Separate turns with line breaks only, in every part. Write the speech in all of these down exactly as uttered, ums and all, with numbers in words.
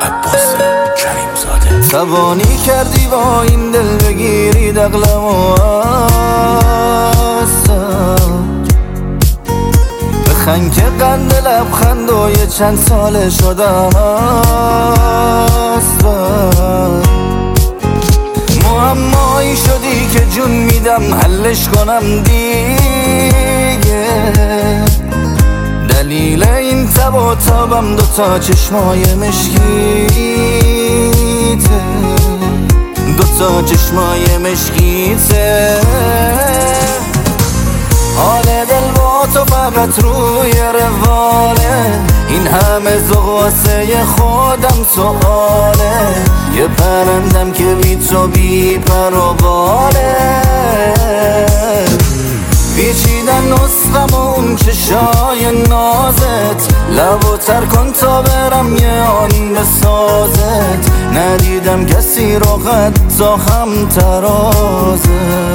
عباس کریم زاده.
توانی کردی با این دل بگیری دقلم و بخند که قند لبخند و یه چند ساله شدم است. معمایی شدی که جون میدم حلش کنم دیگه. دلیل این تب و تابم دوتا چشمای مشکیته، دوتا چشمای مشکیته. حال دل با تو فقط روی رواله، این همه ذوق واسه خودم سواله. یه پرندم که بی تو بی پر و باله. پیچیدن نسخم و اون چشای نازت، لبو تر کن تا برم یه آن بسازت. ندیدم کسی رو حتی هم ترازت.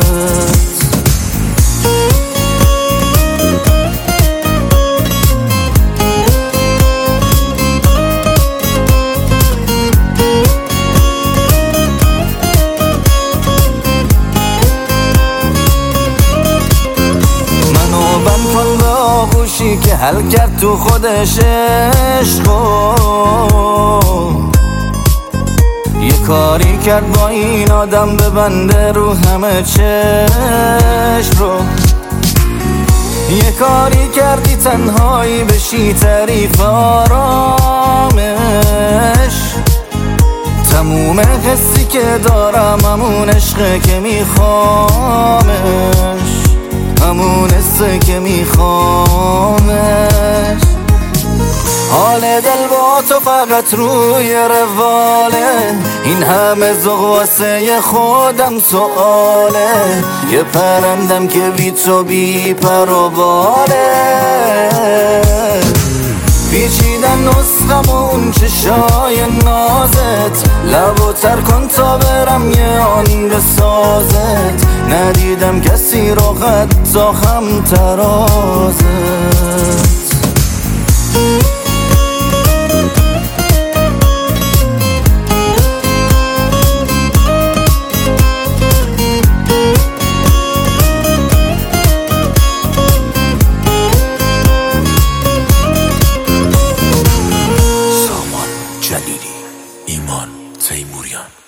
که حل کرد تو خودش عشقو، یه کاری کرد با این آدم ببنده رو همه چشم رو. یه کاری کردی تنهایی بشی تعریف آرامش. تموم حسی که دارم همون عشقه که میخوامش، همون حسه که میخوامش. حال دل با تو فقط روی رواله، این همه ذوق واسه خودم سواله. یه پرندم که بی تو بی پر و باله. پیچیدن نسخم و اون چشای نازت، لبو تر کن تا برم یه آن بسازت. ندیدم کسی رو حتی هم ترازت.
جلیلی، ایمان تیموریان.